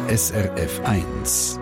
SRF 1.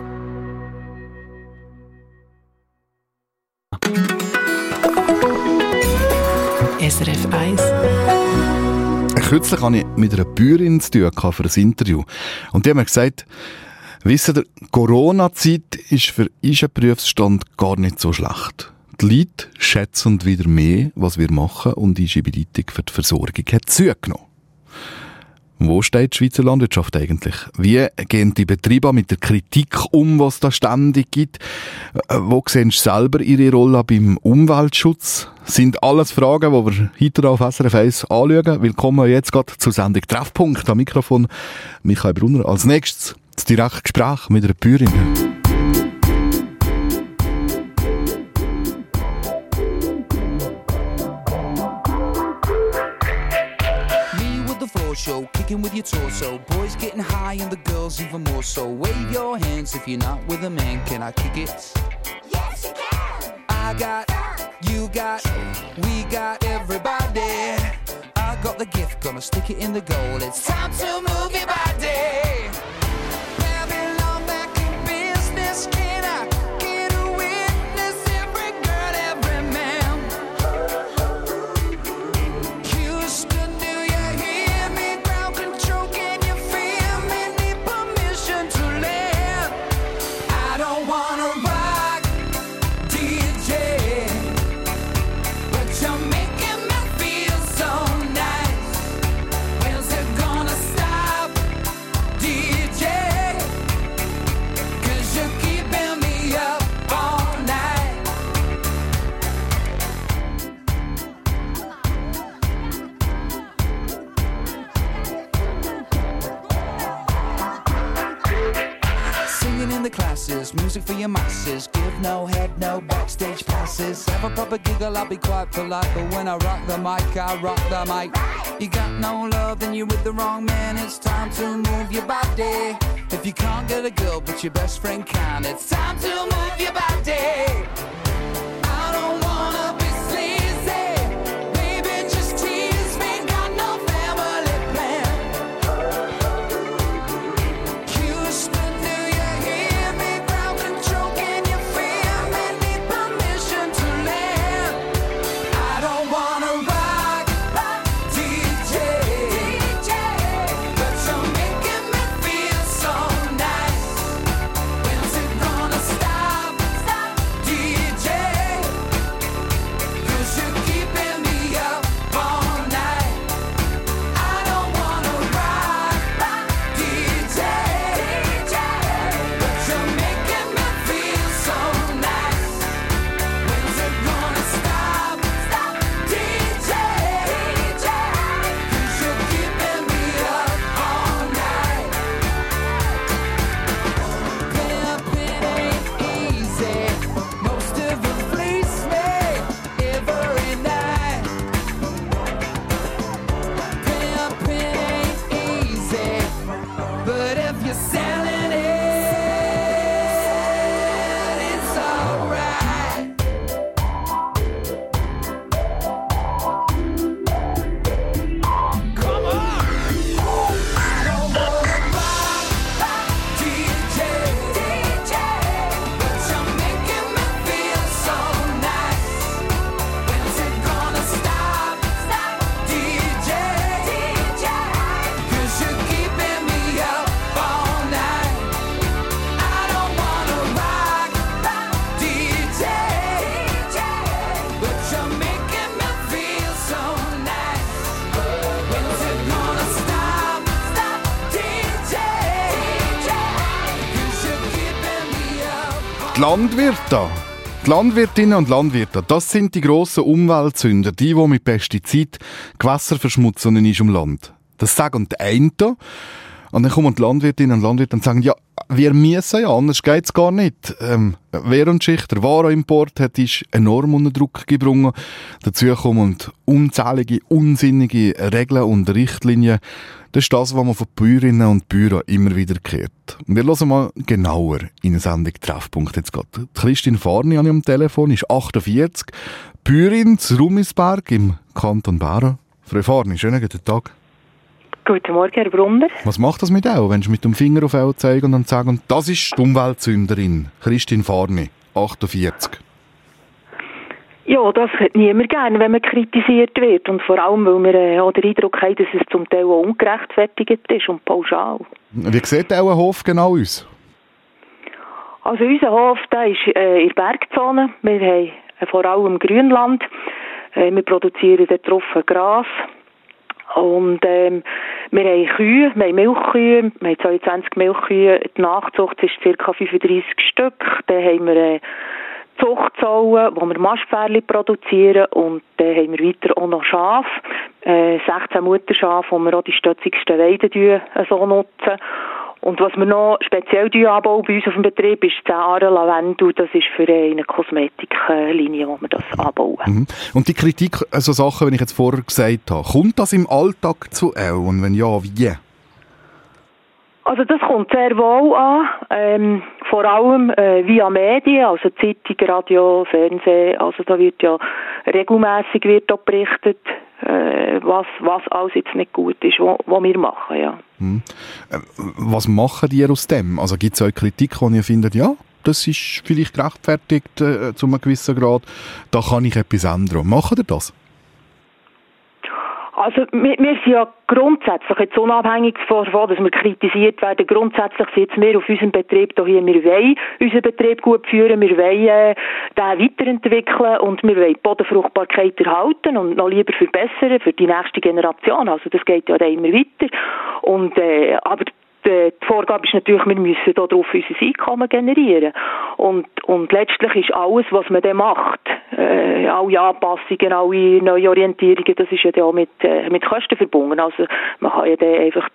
SRF 1. Kürzlich hatte ich mit einer Bäuerin zu tun für ein Interview. Und die haben mir gesagt, wisst ihr, Corona-Zeit ist für unseren Berufsstand gar nicht so schlecht. Die Leute schätzen wieder mehr, was wir machen, und unsere Bedeutung für die Versorgung hat zugenommen. Wo steht die Schweizer Landwirtschaft eigentlich? Wie gehen die Betriebe mit der Kritik um, was da ständig gibt? Wo sehen Sie selber Ihre Rolle beim Umweltschutz? Sind alles Fragen, die wir heute auf SRF 1 anschauen. Willkommen jetzt gerade zur Sendung Treffpunkt. Am Mikrofon Michael Brunner. Als nächstes das direkte Gespräch mit einer Bäuerin. Show, kicking with your torso. Boys getting high and the girls even more so. Wave your hands if you're not with a man. Can I kick it? Yes, you can. I got, you got, we got everybody. I got the gift, gonna stick it in the goal. It's time to move your body. Babylon back in business. Can I get a witness? Every girl, every man. Houston, do you hear me? Ground control, can you feel me? Need permission to land. I don't wanna rock, DJ, but you're making me feel so nice. When's it gonna stop, DJ? 'Cause you're keeping me up all night. Singing in the classes, music for your masses. Give no head, no backstage passes. Have a proper giggle, I'll be quite polite. But when I rock the mic, I rock the mic. You got no love, then you're with the wrong man. It's time to move your body. If you can't get a girl, but your best friend can, it's time to move your body. I don't wanna be sleazy. Baby, just tease me. Got no family plan. Houston, do you hear me? Ground control, can you feel me? Need permission to land. I don't wanna rock, DJ, but you're making me feel so nice. When's it gonna stop, DJ? 'Cause you're keeping me up all night. I don't wanna rock, DJ, but you're making me feel so nice. When's it gonna stop, DJ? 'Cause you're keeping me up all night. Pimping ain't easy. Most of them fleece me every night. Pimping ain't easy, but if you're selling it, it's alright. Come on! I don't wanna rock, DJ, but you're making me feel so nice. When's it gonna stop, DJ? 'Cause you're keeping me up all night. I don't wanna rock, DJ, but you're making me feel so nice. When's it gonna stop, DJ? 'Cause you're keeping me up. Die Landwirte, die Landwirtinnen und Landwirte, das sind die grossen Umweltsünder, die mit Pestizid Gewässer verschmutzen in unserem Land. Das sagen die einen. Und dann kommen die Landwirtinnen und Landwirte und sagen, ja, wir müssen ja, anders geht's gar nicht. Währungsschicht, der Warenimport hat ist enorm unter Druck gebracht. Dazu kommen unzählige, unsinnige Regeln und Richtlinien. Das ist das, was man von Bäuerinnen und Bauern immer wieder hört. Wir hören mal genauer in eine Sendung Treffpunkt jetzt gerade. Christine Farni habe ich am Telefon, ist 48, Bäuerin zu Rumisberg im Kanton Bern. Frau Farni, schönen guten Tag. Guten Morgen, Herr Brunner. Was macht das mit auch, wenn du mit dem Finger auf Elle zeigst und dann sagst, das ist die Umweltsünderin, Christine Farni, 48? Ja, das hat niemand gerne, wenn man kritisiert wird. Und vor allem, weil wir auch den Eindruck haben, dass es zum Teil auch ungerechtfertigt ist und pauschal. Wie sieht auch ein Hof genau aus? Also unser Hof, der ist in der Bergzone. Wir haben vor allem Grünland. Wir produzieren dort drauf Gras. Und wir haben Kühe, wir haben Milchkühe, wir haben 22 Milchkühe. Die Nachzucht ist ca. 35 Stück. Dann haben wir Zuchtzauen, wo wir Mastpferdchen produzieren, und dann haben wir weiter auch noch Schafe, 16 Mutterschafe, wo wir auch die stötzigsten Weiden so nutzen. Und was wir noch speziell anbauen bei uns auf dem Betrieb, ist 10 Jahre Lavendel. Das ist für eine Kosmetiklinie, wo wir das anbauen. Mhm. Und die Kritik, also Sachen, die ich jetzt vorher gesagt habe, kommt das im Alltag zu auch? Und wenn ja, wie? Also das kommt sehr wohl an, vor allem via Medien, also Zeitung, Radio, Fernsehen. Also da wird ja regelmässig berichtet, was alles jetzt nicht gut ist, was wir machen, ja. Was machen die aus dem? Also gibt es auch Kritik, wo ihr findet, ja, das ist vielleicht gerechtfertigt zu einem gewissen Grad, da kann ich etwas ändern. Machen ihr das? Also wir sind ja grundsätzlich, jetzt unabhängig davon, dass wir kritisiert werden, grundsätzlich sitzen wir auf unserem Betrieb hier, wir wollen unseren Betrieb gut führen, wir wollen den weiterentwickeln und wir wollen die Bodenfruchtbarkeit erhalten und noch lieber verbessern für die nächste Generation. Also das geht ja dann immer weiter. Und, aber die Vorgabe ist natürlich, wir müssen darauf unser Einkommen generieren. Und letztlich ist alles, was man dann macht, alle Anpassungen, alle Neuorientierungen, das ist ja dann auch mit Kosten verbunden. Also man kann ja dann einfach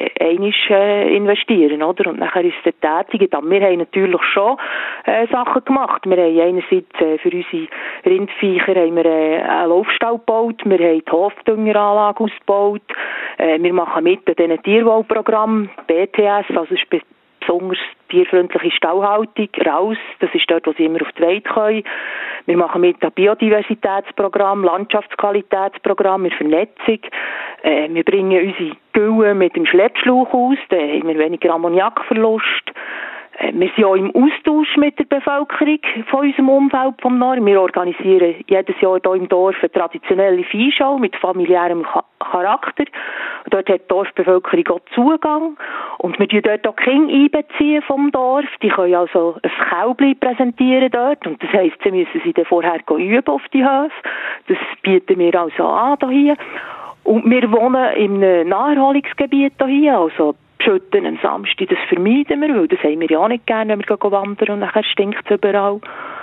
einmal investieren, oder? Und nachher ist es dann tätig. Aber wir haben natürlich schon Sachen gemacht. Wir haben einerseits für unsere Rindviecher haben wir einen Laufstall gebaut, wir haben die Hofdüngeranlage ausgebaut, wir machen mit an diesen Tierwohlprogrammen, BTS, also besonders tierfreundliche Stallhaltung, raus, das ist dort, wo sie immer auf die Weide können. Wir machen mit am Biodiversitätsprogramm, Landschaftsqualitätsprogramm, mit Vernetzung. Wir bringen unsere Gülle mit dem Schleppschlauch aus, da haben wir weniger Ammoniakverlust. Wir sind auch im Austausch mit der Bevölkerung von unserem Umfeld vom Norden. Wir organisieren jedes Jahr hier im Dorf eine traditionelle Viehschau mit familiärem Charakter. Dort hat die Dorfbevölkerung auch Zugang. Und wir tun dort auch Kinder einbeziehen vom Dorf. Die können also ein Kälbli präsentieren dort. Und das heisst, sie müssen sie dann vorher üben auf die Höfe. Das bieten wir also an hier. Und wir wohnen in einem Naherholungsgebiet hier, also Schütten am Samstag, das vermeiden wir, weil das haben wir ja auch nicht gerne, wenn wir wandern und nachher stinkt es überall.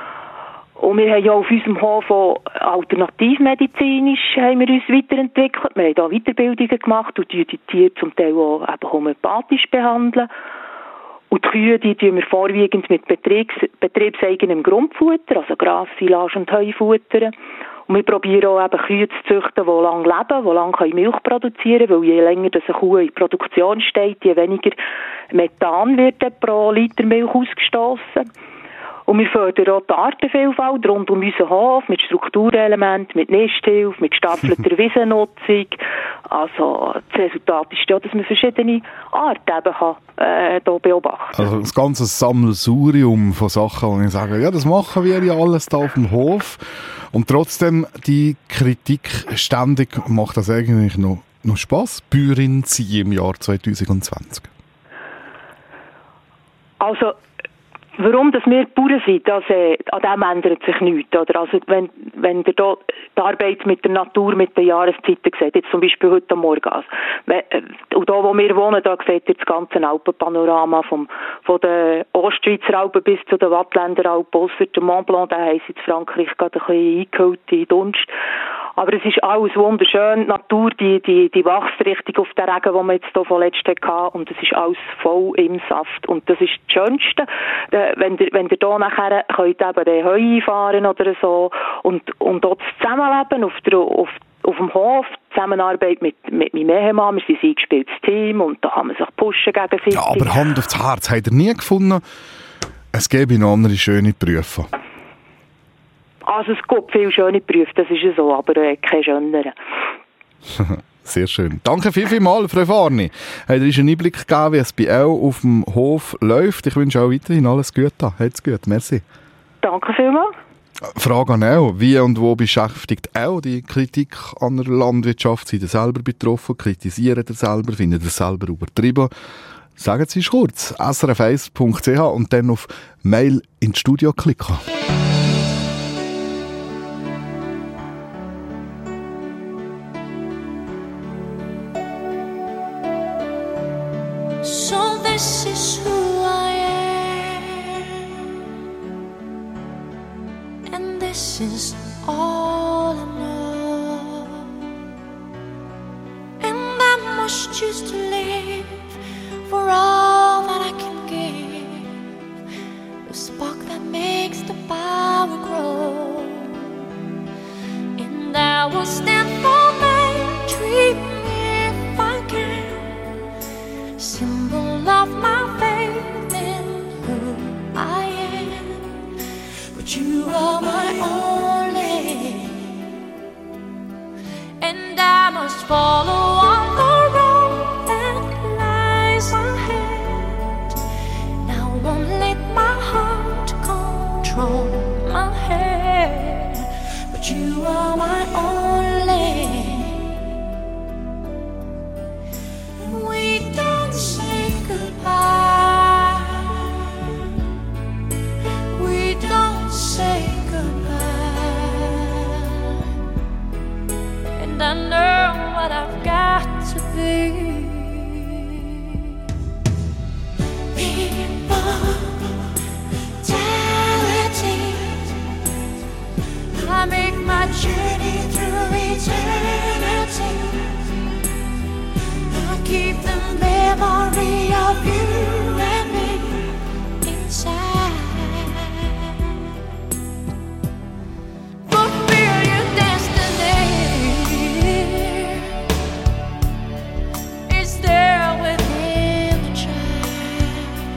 Und wir haben ja auf unserem Hof auch alternativmedizinisch haben wir uns weiterentwickelt. Wir haben da Weiterbildungen gemacht und die Tiere zum Teil auch eben homöopathisch behandeln. Und die Kühe, die tun wir vorwiegend mit betriebseigenem Grundfutter, also Gras, Silage und Heufutter. Und wir probieren auch eben Kühe zu züchten, die lange leben, die lange Milch produzieren können, weil je länger eine Kuh in Produktion steht, je weniger Methan wird pro Liter Milch ausgestoßen. Und wir fördern auch die Artenvielfalt rund um unseren Hof mit Strukturelementen, mit Nisthilfe, mit gestaffelter Wiesennutzung. Also das Resultat ist ja, dass man verschiedene Arten eben hier beobachten kann. Also das ganze Sammelsurium von Sachen, wo ich sage, ja, das machen wir ja alles da auf dem Hof. Und trotzdem die Kritik ständig macht das eigentlich noch Spass. Bäuerin sie im Jahr 2020. Also warum dass wir Bauern sind, an dem ändert sich nichts. Oder? Also wenn ihr da die Arbeit mit der Natur, mit den Jahreszeiten seht, jetzt zum Beispiel heute am Morgen, also, und da wo wir wohnen, da seht ihr das ganze Alpenpanorama von den Ostschweizer Alpen bis zu den Wattländer Alpen, ausser der Mont Blanc, der heisst jetzt Frankreich gerade ein bisschen eingehüllt in Dunst. Aber es ist alles wunderschön. Die Natur, die wächst richtig auf den Regen, den wir jetzt hier von letztem hatten. Und es ist alles voll im Saft. Und das ist das Schönste. Wenn ihr hier nachher könnt eben den Heu einfahren oder so. Und dort das Zusammenleben auf dem Hof, Zusammenarbeit mit meinem Ehemann, wir sind ein eingespieltes Team und da kann man sich pushen gegenseitig. Ja, aber Hand aufs Herz, habt ihr nie gefunden, es gäbe noch andere schöne Berufe? Also es gibt viele schöne Berufe, das ist ja so, aber keine schöneren. Sehr schön. Danke vielmals, Frau Farni. Hat uns einen Einblick gegeben, wie es bei euch auf dem Hof läuft. Ich wünsche auch weiterhin alles Gute. Habt's gut. Merci. Danke vielmals. Frage an auch. Wie und wo beschäftigt auch die Kritik an der Landwirtschaft? Seid ihr selber betroffen? Kritisiert ihr selber? Findet ihr selber übertrieben? Sagen Sie es kurz. srf1.ch und dann auf Mail ins Studio klicken. So this is who I am, and this is all I know, and I must choose to live for all that I can give, the spark that makes the power grow, and I will stand for my dream if I can. Symbol of my faith in who I am, but you are my only, and I must follow on the road that lies ahead. Now I won't let my heart control my head, but you are my only. We don't say goodbye. We don't say goodbye. And I know what I've got to be. Immortality. I make my journey through eternity. Keep the memory of you and me inside. Fulfill your destiny. It's there within the child.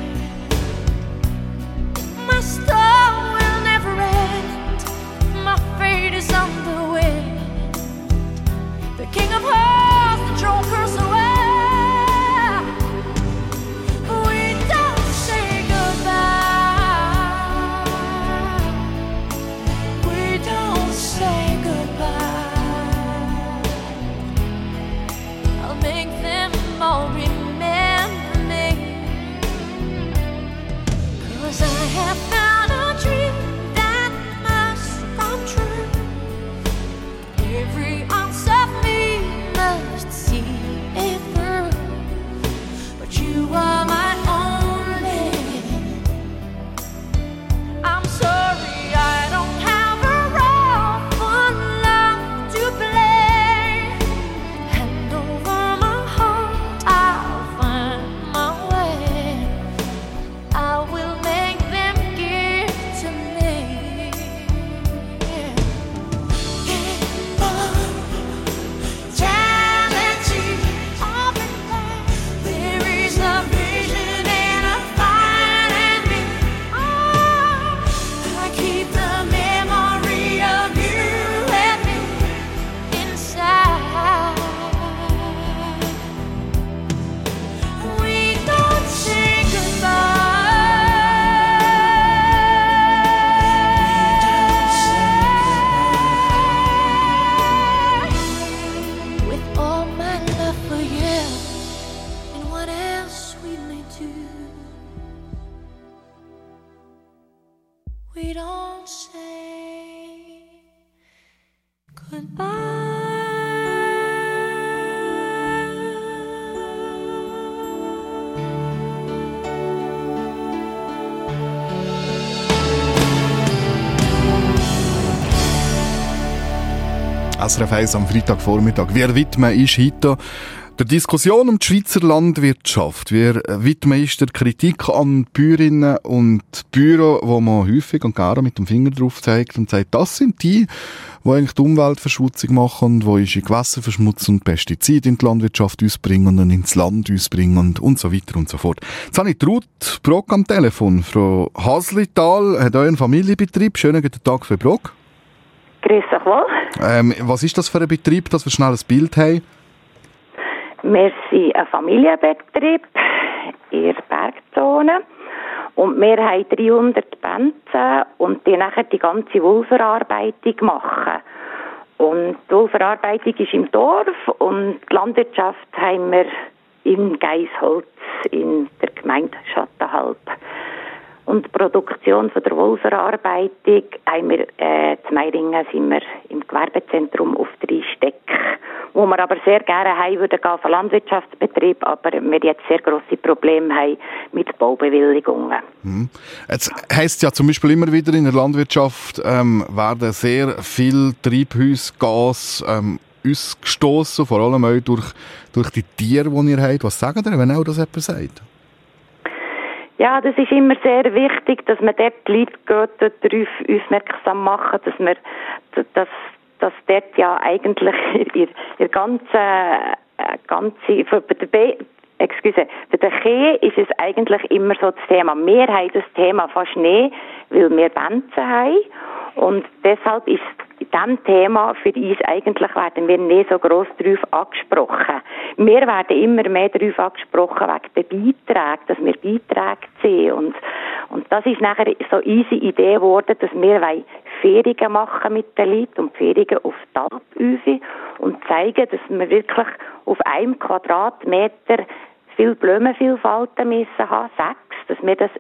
My star will never end. My fate is on the wind. The King of Hearts, the throne curse away. We don't say goodbye. SRF 1 am Freitagvormittag. Wir widmen ist heute der Diskussion um die Schweizer Landwirtschaft. Wir widmen ist der Kritik an Bäuerinnen und Bauern, wo man häufig und gerne mit dem Finger drauf zeigt und sagt, das sind die eigentlich die Umweltverschmutzung machen, die unsere Gewässer verschmutzen und Pestizide in die Landwirtschaft ausbringen und ins Land ausbringen und so weiter und so fort. Jetzt habe ich Ruth Brock am Telefon. Frau Haslital hat euren Familienbetrieb. Schönen guten Tag, Frau Brock. Grüß dich wohl. Was ist das für ein Betrieb, dass wir schnell ein Bild haben? Wir sind ein Familienbetrieb in der Bergzone und wir haben 300 Benzen und die nachher die ganze Wollverarbeitung machen. Und die Wollverarbeitung ist im Dorf und die Landwirtschaft haben wir in Geisholz in der Gemeinde Schattenhalb. Und die Produktion von der Wollverarbeitung haben wir, zu Meiringen sind wir im Gewerbezentrum auf 3 Steck, wo wir aber sehr gerne heim würden gehen für Landwirtschaftsbetrieb, aber wir jetzt sehr grosse Probleme haben mit Baubewilligungen. Jetzt heisst ja zum Beispiel immer wieder in der Landwirtschaft werden sehr viel Treibhausgas ausgestoßen, vor allem auch durch die Tiere, die ihr habt. Was sagen ihr, wenn auch das jemand sagt? Ja, das ist immer sehr wichtig, dass man dort die Leute darauf aufmerksam machen, dass dort ja eigentlich ihr ganze für den Kühe ist es eigentlich immer so das Thema. Wir haben das Thema fast nie, weil wir Benzen haben und deshalb ist in diesem Thema für uns eigentlich werden wir nicht so gross darauf angesprochen. Wir werden immer mehr darauf angesprochen wegen den Beiträgen, dass wir Beiträge ziehen und das ist nachher so unsere Idee geworden, dass wir Ferien machen mit den Leuten und Ferien auf die Alp und zeigen, dass wir wirklich auf 1 Quadratmeter viel Blumenvielfalten müssen haben, 6, dass wir das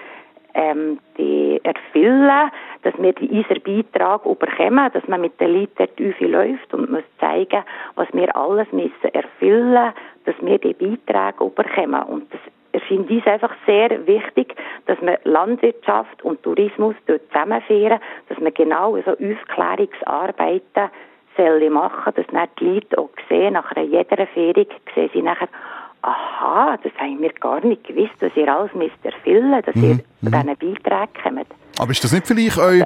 erfüllen, dass wir unseren Beitrag überkommen, dass man mit den Leuten dort läuft und muss zeigen, was wir alles müssen erfüllen, dass wir die Beiträge überkommen. Und das erscheint uns einfach sehr wichtig, dass wir Landwirtschaft und Tourismus dort zusammenführen, dass wir genau so Aufklärungsarbeiten machen, dass dann die Leute auch sehen, nach jeder Ferie sehen sie nachher, aha, das haben wir gar nicht gewusst, dass ihr alles müsst erfüllen, dass ihr zu diesen Beiträgen kommt. Aber ist das nicht vielleicht euch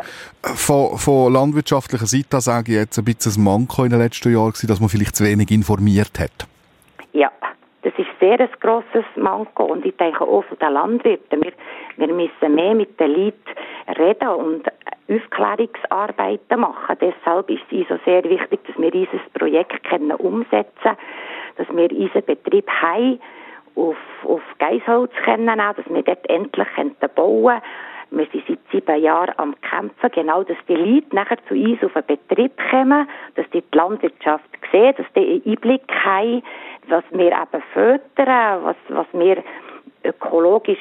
von landwirtschaftlicher Seite, sage ich jetzt, ein bisschen ein Manko in den letzten Jahren gewesen, dass man vielleicht zu wenig informiert hat? Ja, das ist sehr ein grosses Manko und ich denke auch von den Landwirten. Wir müssen mehr mit den Leuten reden und Aufklärungsarbeiten machen. Deshalb ist es so sehr wichtig, dass wir dieses Projekt umsetzen können, dass wir unseren Betrieb heim auf Geisholz nehmen, dass wir dort endlich bauen können. Wir sind seit 7 Jahren am Kämpfen, genau, dass die Leute nachher zu uns auf den Betrieb kommen, dass die Landwirtschaft sehen, dass die einen Einblick haben, was wir eben fördern, was wir ökologisch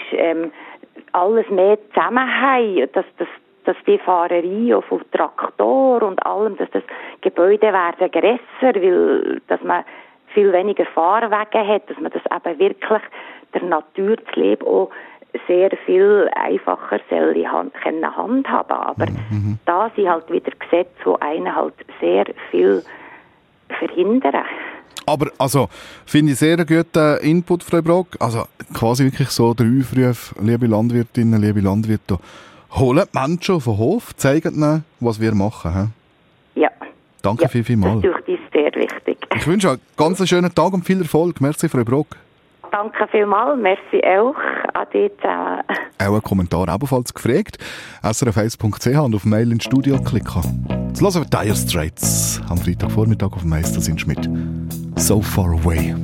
alles mehr zusammen haben, dass die Fahrerei auf Traktor und allem, dass das Gebäude werden grösser, weil dass man viel weniger Fahrwege hat, dass man das eben wirklich der Natur zu leben auch sehr viel einfacher handhaben. Aber da sind halt wieder Gesetze, die einen halt sehr viel verhindern. Aber, also, finde ich sehr einen guten Input, Frau Brock. Also, quasi wirklich so der Aufruf, liebe Landwirtinnen, liebe Landwirte, holen die Menschen auf den Hof, zeigen ihnen, was wir machen. He? Ja. Danke vielmals. Das ist sehr wichtig. Ich wünsche einen ganz schönen Tag und viel Erfolg. Merci, Frau Brock. Danke vielmals. Merci auch an dich zusammen. Auch ein Kommentar ebenfalls gefragt. srf1.ch und auf Mail ins Studio klicken. Jetzt hören wir Dire Straits am Freitagvormittag auf dem Meistersinnsch mit So Far Away.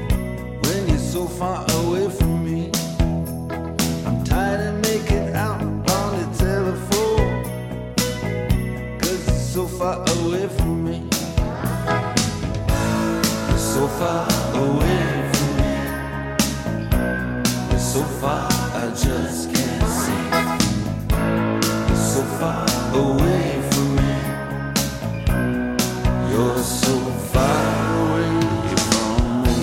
Far away from me, I'm tired of making out so far away from me. You're so far away from me. You're so far I just can't see. You're so far away from me. You're so far away from me.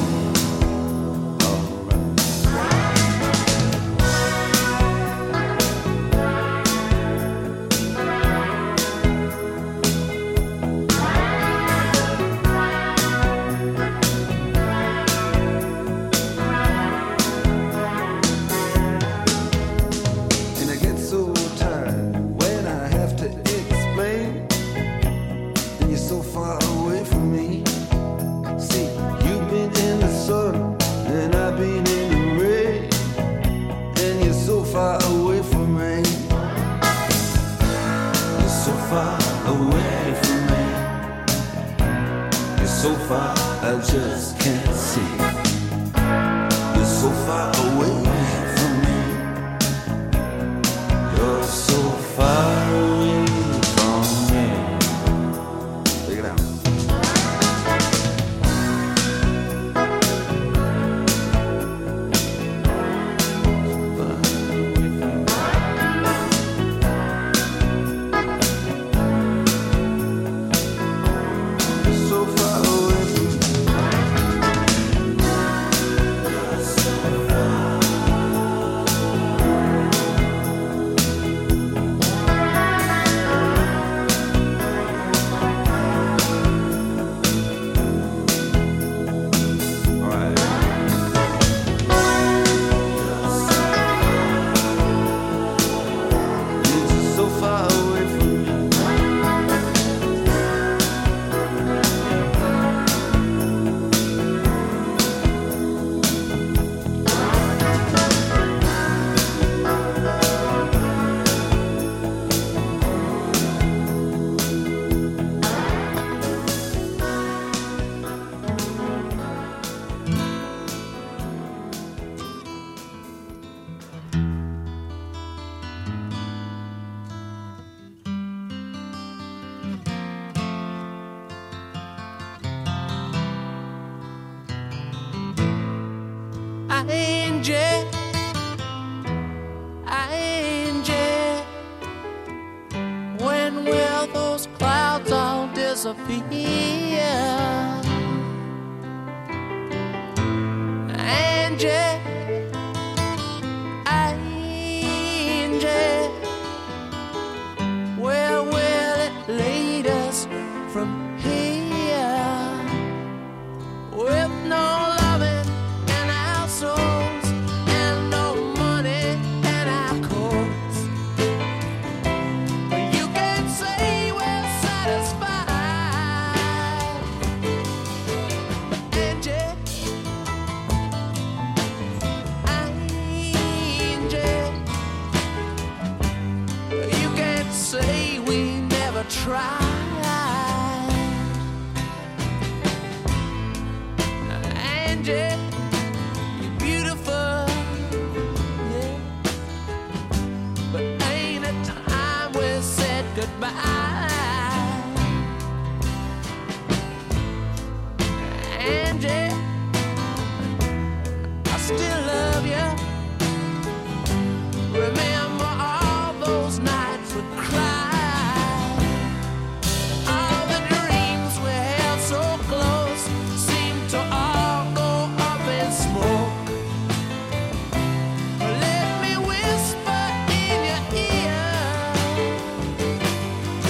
And I get so tired when I have to explain. And you're so far away from me. See, you've been in the sun and I've been in the rain. And you're so far away from me. You're so far away from me. You're so far I just can't see. You're so far away from me. You're so far away from me. Take it out. You're so far away from me. You're so far. All right. You're just so far away from me. Angie, Angie, when will those clouds all disappear? Angie, Angie, where will it lead us from here? With no loving in our souls and no money in our coats, you can't say we're satisfied. Angie, Angie, you can't say we never tried. Angie, you're beautiful, yeah, but ain't it time we said goodbye? Angie, I still love you. Remember all those nights we cried. All the dreams we held so close seem to all go up in smoke. Let me whisper in your ear,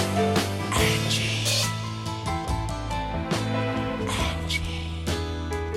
Angie, Angie,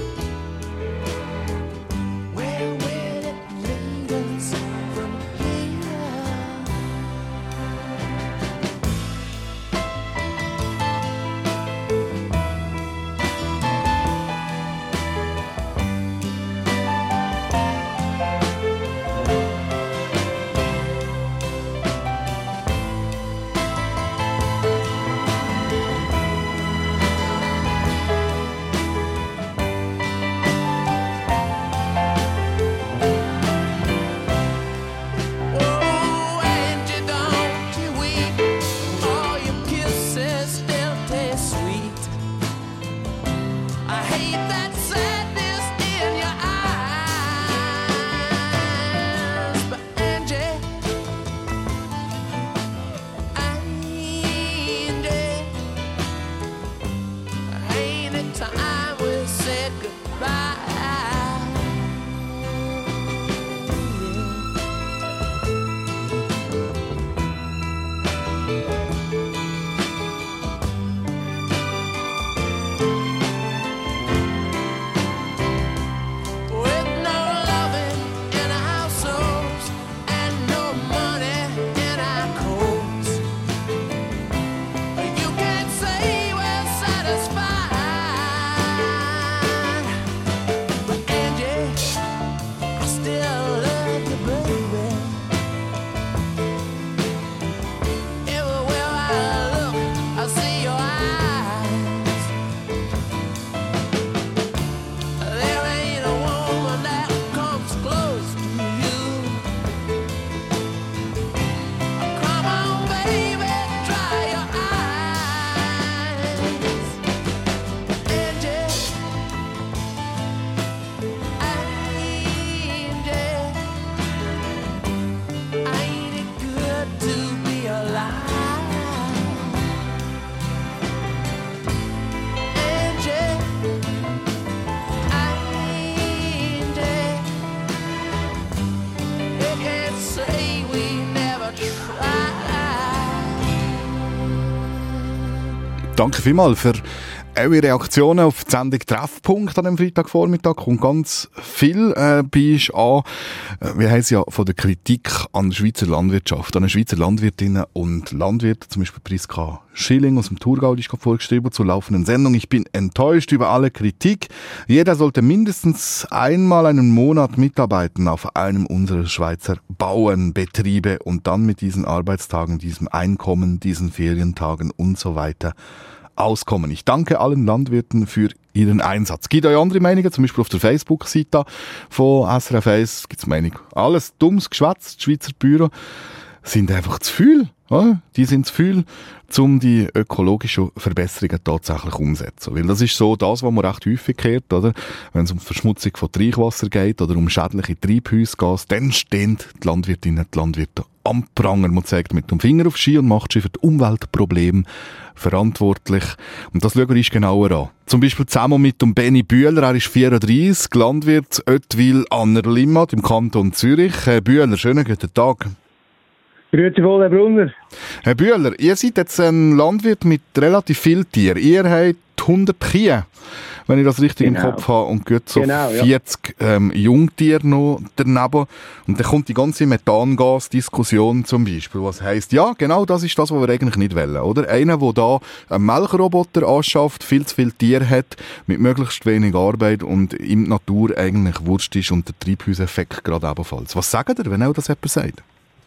Danke vielmals für eure Reaktionen auf die Sendung Treffpunkt an dem Freitagvormittag. Kommt ganz viel bei uns an. Wir haben es ja von der Kritik an der Schweizer Landwirtschaft, an den Schweizer Landwirtinnen und Landwirten, zum Beispiel Priska Schilling aus dem Thurgau, die ist gerade vorgeschrieben zur laufenden Sendung. Ich bin enttäuscht über alle Kritik. Jeder sollte mindestens einmal einen Monat mitarbeiten auf einem unserer Schweizer Bauernbetriebe und dann mit diesen Arbeitstagen, diesem Einkommen, diesen Ferientagen und so weiter auskommen. Ich danke allen Landwirten für ihren Einsatz. Gibt euch andere Meinungen? Zum Beispiel auf der Facebook-Seite von SRF 1 gibt es Meinung. Alles dummes Geschwätz, die Schweizer Bauern sind einfach zu viel. Ja? Die sind zu viel, um die ökologischen Verbesserungen tatsächlich umzusetzen. Weil das ist so das, was man recht häufig hört, oder? Wenn es um die Verschmutzung von Trinkwasser geht oder um schädliche Treibhäuser geht, dann stehen die Landwirtinnen und Landwirte am Pranger. Man zeigt mit dem Finger auf Ski und macht sie für die Umweltprobleme verantwortlich. Und das schauen wir uns genauer an. Zum Beispiel zusammen mit dem Benny Bühler, er ist 34, Landwirt Oetwil an der Limmat im Kanton Zürich. Herr Bühler, schönen guten Tag. Grüezi wohl, Herr Brunner. Herr Bühler, ihr seid jetzt ein Landwirt mit relativ viel Tieren. Ihr habt 100 Kühe, wenn ich das richtig im Kopf habe, und gut so 40 Jungtiere noch daneben. Und dann kommt die ganze Methangas-Diskussion zum Beispiel, was heisst, ja, genau das ist das, was wir eigentlich nicht wollen, oder? Einer, der da einen Melkroboter anschafft, viel zu viele Tiere hat, mit möglichst wenig Arbeit und in der Natur eigentlich Wurst ist und der Treibhauseffekt gerade ebenfalls. Was sagt ihr, wenn auch das jemand sagt?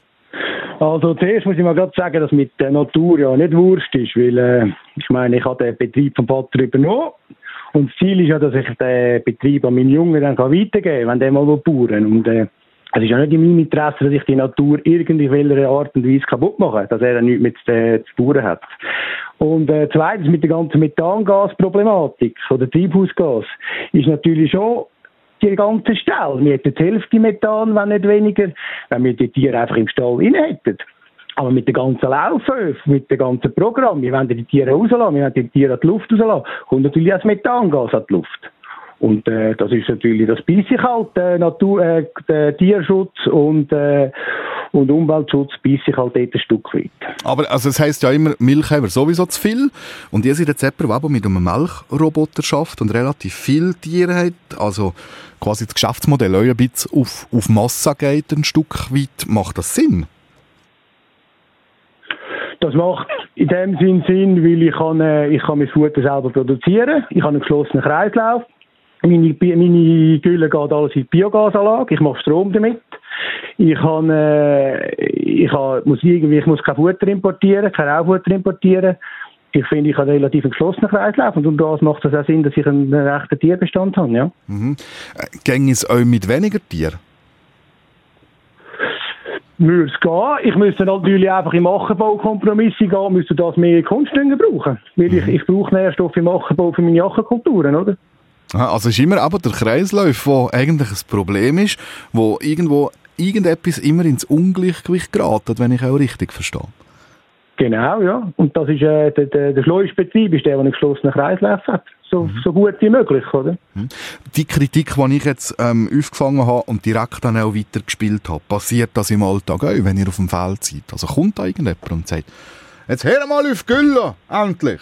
Also zuerst muss ich mal gerade sagen, dass mit der Natur ja nicht Wurst ist, weil ich meine, ich habe den Betrieb vom Vater übernommen und das Ziel ist ja, dass ich den Betrieb an meinen Jungen dann weitergeben kann, wenn der mal bauern. Und es ist ja nicht in meinem Interesse, dass ich die Natur irgendwie welcher Art und Weise kaputt mache, dass er dann nichts mit zu tun hat. Und zweitens mit der ganzen Methangas-Problematik oder Treibhausgas ist natürlich schon die ganze Stall. Wir hätten die Hälfte Methan, wenn nicht weniger, wenn wir die Tiere einfach im Stall rein hätten. Aber mit den ganzen Laufhöfen, mit dem ganzen Programm, wir wollen die Tiere rauslassen, wir wollen die Tiere an die Luft rauslassen, kommt natürlich auch das Methangas an die Luft. Und das ist natürlich, das beißt sich halt, der Tierschutz und Umweltschutz beißt sich halt dort ein Stück weit. Aber also es heisst ja immer, Milch haben wir sowieso zu viel. Und ihr seid jetzt jemand, der mit einem Melkroboter schafft und relativ viele Tiere hat. Also quasi das Geschäftsmodell euch ein bisschen auf Masse geht, ein Stück weit. Macht das Sinn? Das macht in dem Sinn, weil ich kann mein Futter selber produzieren. Ich habe einen geschlossenen Kreislauf. Meine Gülle geht alles in die Biogasanlage. Ich mache Strom damit. Ich muss kein Futter importieren, kein Raufutter importieren. Ich finde, ich habe relativ einen geschlossenen Kreislauf und das macht es auch Sinn, dass ich einen rechten Tierbestand habe, ja. Mhm. Ging es euch mit weniger Tieren? Würde es gehen. Ich müsste natürlich einfach im Ackerbau-Kompromisse gehen, müsste das mehr Kunstdünger brauchen. Weil ich brauche Nährstoffe im Ackerbau für meine Ackerkulturen, oder? Aha, also ist immer aber der Kreislauf, der eigentlich ein Problem ist, wo irgendetwas immer ins Ungleichgewicht gerät, wenn ich auch richtig verstehe. Genau, ja. Und das ist der schleuste Betrieb, ist der einen geschlossenen Kreislauf hat. So gut wie möglich, oder? Die Kritik, die ich jetzt aufgefangen habe und direkt dann auch weitergespielt habe, passiert das im Alltag auch, wenn ihr auf dem Feld seid? Also kommt da irgendjemand und sagt, jetzt hör mal auf Gülle, endlich!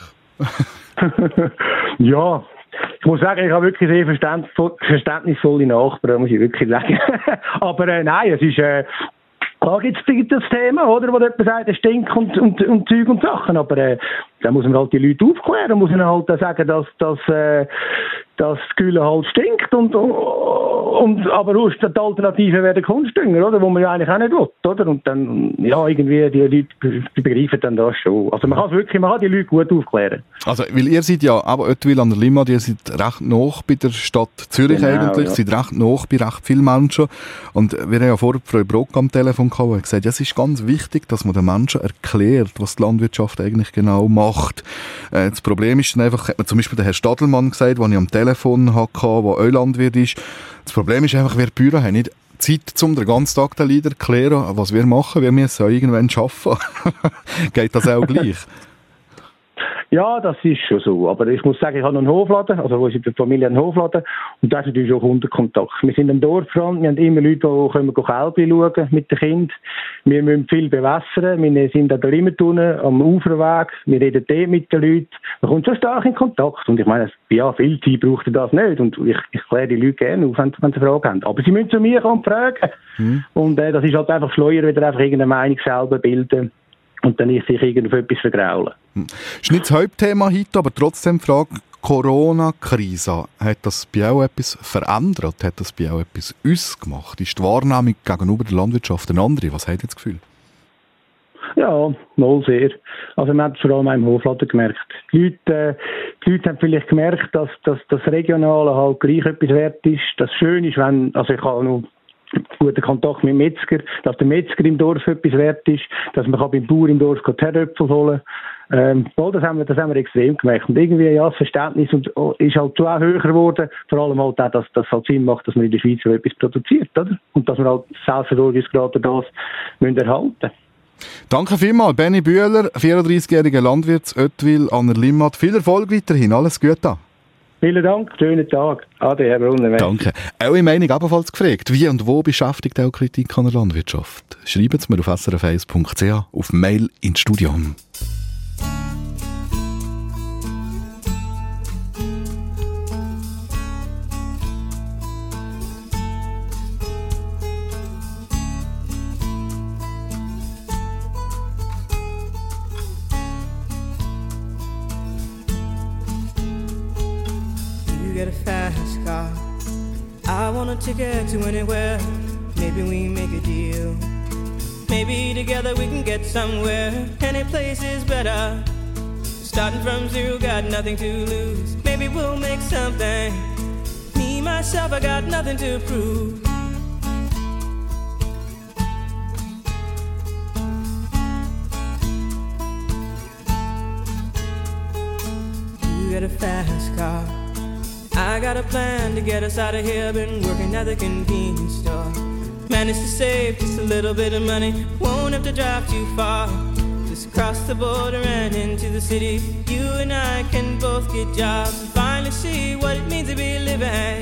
Ja. Ich muss sagen, ich habe wirklich sehr verständnisvolle Nachbarn, muss ich wirklich sagen. Aber nein, es ist, da gibt es das Thema, oder, wo jemand sagt, es stinkt und Zeug und Sachen, aber da muss man halt die Leute aufklären, muss man halt sagen, dass die Gülle halt stinkt aber die Alternative wäre der Kunstdünger, oder, wo man ja eigentlich auch nicht will, oder, und dann, ja, irgendwie, die Leute, die begreifen dann das schon. Also man kann die Leute gut aufklären. Also, weil ihr seid ja, aber Oetwil an der Limmat, ihr seid recht nah bei der Stadt Zürich eigentlich, seid recht nah bei recht vielen Menschen, und wir haben ja vorher Frau Brock am Telefon gehabt, und gesagt, ja, es ist ganz wichtig, dass man den Menschen erklärt, was die Landwirtschaft eigentlich genau macht. Das Problem ist dann einfach, hat mir zum Beispiel der Herr Stadelmann gesagt, den ich am Telefon hatte, der auch Landwirt ist. Das Problem ist einfach, wir Bauern haben nicht Zeit, um den ganzen Tag den Leuten zu erklären, was wir machen. Wir müssen auch irgendwann arbeiten. Geht das auch gleich? Ja, das ist schon so. Aber ich muss sagen, ich habe noch einen Hofladen, also wo ist in der Familie einen Hofladen, und da ist natürlich auch Kundenkontakt. Wir sind am Dorfrand, wir haben immer Leute, die können Kälbchen schauen mit den Kindern. Wir müssen viel bewässern, wir sind an der Limmertunnel, am Uferweg, wir reden dort mit den Leuten. Man kommt so stark in Kontakt. Und ich meine, ja, viel Zeit braucht das nicht. Und ich kläre die Leute gerne auf, wenn sie Fragen haben. Aber sie müssen zu mir kommen und fragen. Und das ist halt einfach schleuer, wieder einfach irgendeine Meinung selber bilden und dann sich irgendetwas vergraulen. Das ist nicht das Hauptthema heute, aber trotzdem die Frage, Corona-Krise, hat das bei auch etwas verändert? Hat das bei auch etwas uns gemacht? Ist die Wahrnehmung gegenüber der Landwirtschaft eine andere? Was habt ihr das Gefühl? Ja, mal sehr. Also man hat es vor allem im Hofladen gemerkt. Die Leute haben vielleicht gemerkt, dass das Regionale halt gleich etwas wert ist. Das Schöne ist, wenn, also ich habe noch guten Kontakt mit dem Metzger, dass der Metzger im Dorf etwas wert ist, dass man beim Bauer im Dorf Herdöpfel holen kann. Das haben wir extrem gemerkt. Und irgendwie, ja, das Verständnis ist halt auch höher geworden. Vor allem halt auch, dass das halt Sinn macht, dass man in der Schweiz so etwas produziert, oder? Und dass wir halt Selbstversorgungsgrad das müssen erhalten. Danke vielmals, Benny Bühler, 34-jähriger Landwirt, Oetwil an der Limmat. Viel Erfolg weiterhin, alles Gute. Vielen Dank, schönen Tag. Ade, Herr Brunner. Danke. Eure Meinung ebenfalls gefragt. Wie und wo beschäftigt auch Kritik an der Landwirtschaft? Schreibt es mir auf srf1.ch auf Mail ins Studio. Get a fast car. I want a ticket to anywhere. Maybe we make a deal. Maybe together we can get somewhere. Any place is better. Starting from zero, got nothing to lose. Maybe we'll make something. Me, myself, I got nothing to prove. You get a fast car. I got a plan to get us out of here. Been working at the convenience store. Managed to save just a little bit of money. Won't have to drive too far. Just cross the border and into the city. You and I can both get jobs and finally see what it means to be living.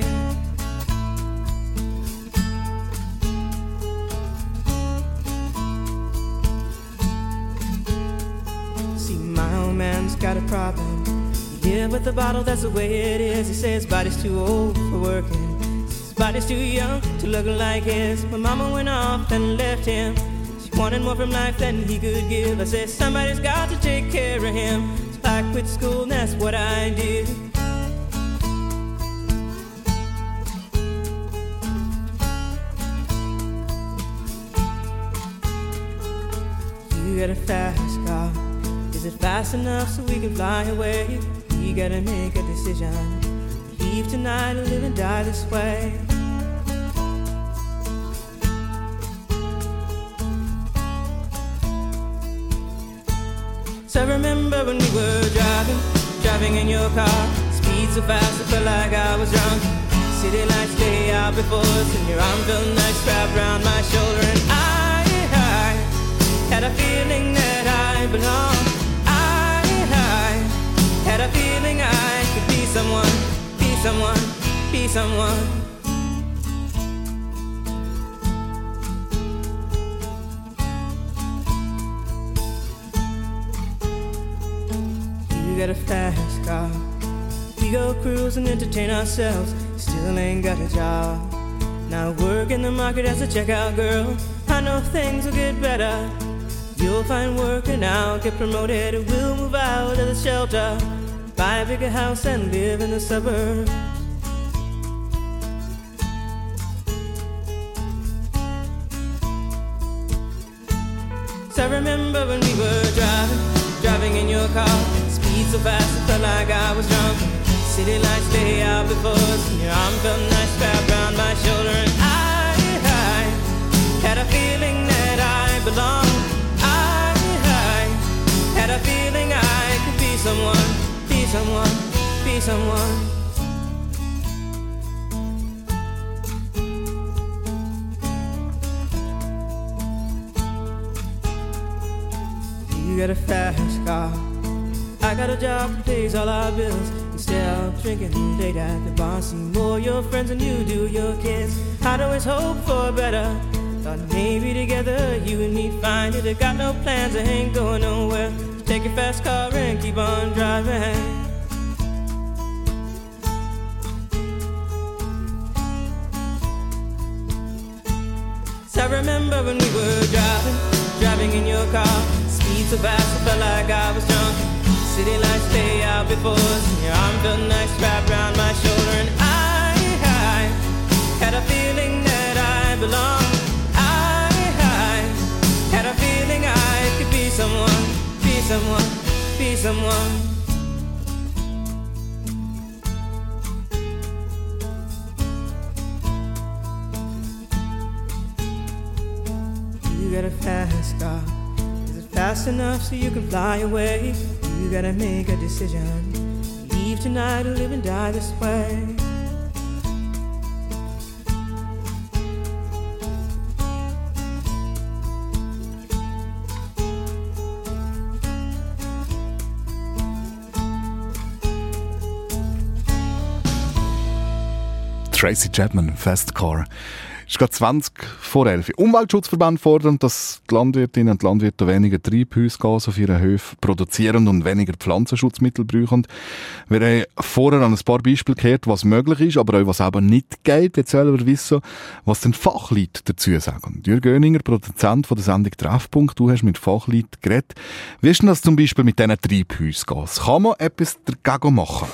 See, my old man's got a problem. Yeah, with the bottle, that's the way it is. He says his body's too old for working. His body's too young to look like his. My mama went off and left him. She wanted more from life than he could give. I said, somebody's got to take care of him. So I quit school and that's what I did. You got a fast car. Is it fast enough so we can fly away? We gotta make a decision. Leave tonight or live and die this way. So I remember when we were driving in your car. Speed so fast I felt like I was drunk. City lights lay out before us, and your arm felt nice wrapped around my shoulder. And I had a feeling that I belonged. Had a feeling I could be someone, be someone, be someone. You got a fast car. We go cruise and entertain ourselves. Still ain't got a job. Now work in the market as a checkout girl. I know things will get better. You'll find work and I'll get promoted. We'll move out of the shelter, buy a bigger house and live in the suburbs. So I remember when we were driving in your car. Speed so fast it felt like I was drunk. City lights lay out before us, and your arm felt nice wrapped around my shoulder. And I had a feeling that I belonged. I had a feeling I could be someone, be someone, be someone. You got a fast car. I I got a job that pays all our bills. Instead of drinking late at the bar, see more your friends than you do your kids. I'd always hope for better. Thought maybe together you and me find it. I got no plans, I ain't going nowhere. So take your fast car and keep on driving. I remember when we were driving in your car. Speed so fast, I felt like I was drunk. City lights lay out before us, and your arm felt nice wrapped around my shoulder. And I had a feeling that I belonged. I had a feeling I could be someone, be someone, be someone. You got a fast car. Is it fast enough so you can fly away? You gotta make a decision. Leave tonight or live and die this way. Tracy Chapman, Fast Car. Es ist gerade 20 vor 11. Umweltschutzverband fordern, dass die Landwirtinnen und Landwirte weniger Treibhausgase auf ihren Höfen produzieren und weniger Pflanzenschutzmittel brauchen. Wir haben vorher an ein paar Beispiele gehört, was möglich ist, aber auch was aber nicht geht. Jetzt wollen wir wissen, was den Fachleute dazu sagen. Jürg Göninger, Produzent von der Sendung Treffpunkt, du hast mit Fachleuten geredet. Wie ist denn das zum Beispiel mit diesen Treibhausgasen? Kann man etwas dagegen machen?